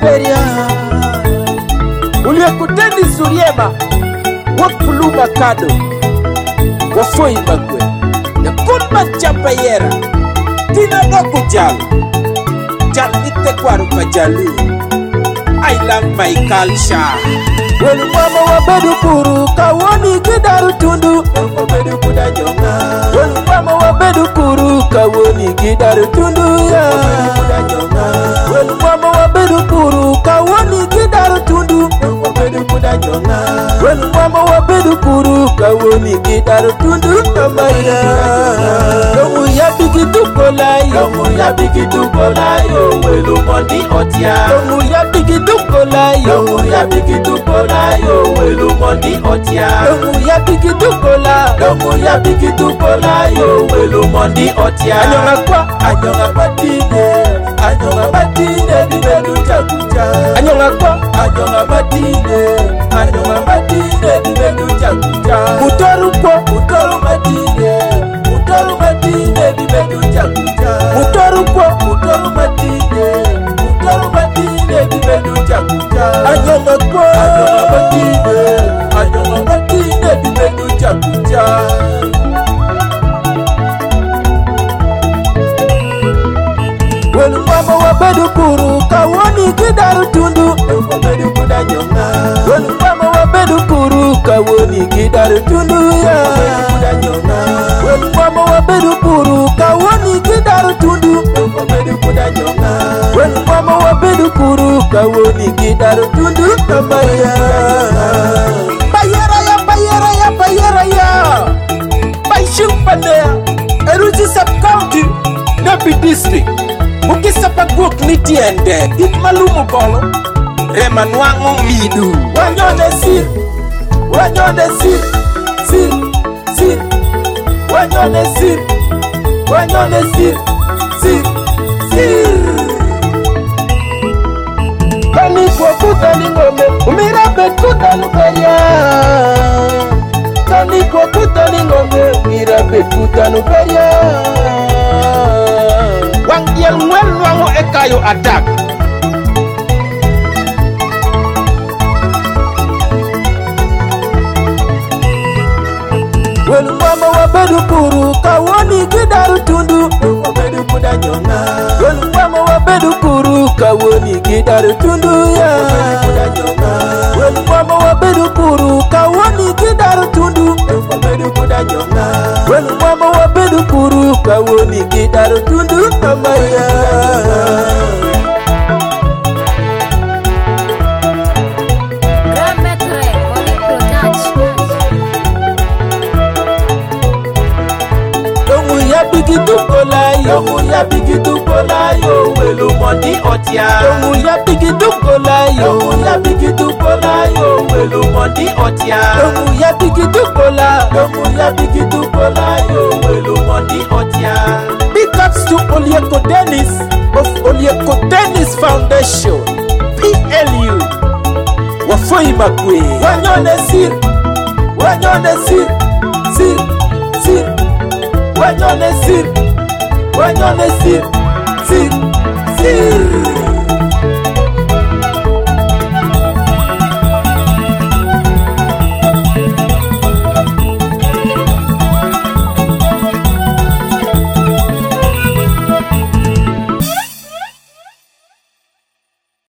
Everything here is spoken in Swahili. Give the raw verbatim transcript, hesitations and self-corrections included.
peria uliyekutendi Suriema Wakuluba Kado Wafoi Magwe na Kulma Champayera Tina Doku Jal Jal ite kwaru pajalu I love my culture. Welu mama wabedu kuru kawoni gidaru tundu wabedu kuda jonga. Welu mama wabedu kuru kawoni gidaru tundu ya wabedu kuda jonga. Welu mama wabedu kuru kawoni gidaru tundu wabedu kuda jonga. Welu mama wabedu kuru kawoni gidaru tundu kamaya. Yomu ya bigi dukola yomu ya bigi dukola yo welu mondi otia. Yomu ya bigi dukola yomu ya bigi dukola yo welu mondi otia. Yomu ya bigi dukola yomu ya bigi dukola yo welu mondi otia. Anyonga kwa anyonga batine anyonga batine dibedu chakucha. Anyonga kwa anyonga batine anyonga batine dibedu chakucha. Mutoru kwa mutoru batine mutoru batine dibedu chakucha. Mutoru kwa mutoru batine mutoru batine dibedu chakucha. Anyonga kwa anyonga batine anyonga batine dibedu chakucha. Welu mama wabedu kuru kawoni gidaru tundu wabedu kuda nyonga. Welu mama wabedu kuru kawoni gidaru tundu ya wabedu kuda nyonga. Welu mama wabedu kuru kawoni gidaru tundu wabedu kuda nyonga. Welu mama wabedu kuru kawoni gidaru tundu kamaya. Bayera ya bayera ya bayera ya Baishupandea Eruji sub-county Nabi district Ukisapa guk nitiende It malumu bolo Rema nwangu midu Wanyone sir Wanyone sir Sir Sir Wanyone sir Wanyone sir Sir Sir Kani kwa kuta ni ngome Umirabe kuta nukaria Kani kwa kuta ni ngome Umirabe kuta nukaria Wangiel mwel wango ekayo attack. Welu mama wabedu kuru kawoni gidaru tundu wabedu kuda nyonga. Welu mama wabedu kuru kawoni gidaru tundu ya wabedu kuda nyonga. Welu mama wabedu kuru kawoni gidaru tundu wabedu kuda nyonga. Welu mama wabedu kuru kawoni gidaru tundu kamaya. Bigi dukola yomu ya bigi dukola yo welu mondi otia. Yomu ya bigi dukola yomu ya bigi dukola yo welu mondi otia. Yomu ya bigi dukola yomu ya bigi dukola yo welu mondi otia. Big ups to Olieko Dennis of Olieko Dennis Foundation P L U Wafoi Magwe. Wanyone sir Wanyone sir Sir Sir Wanyone sir Wanyone sir Sir Sir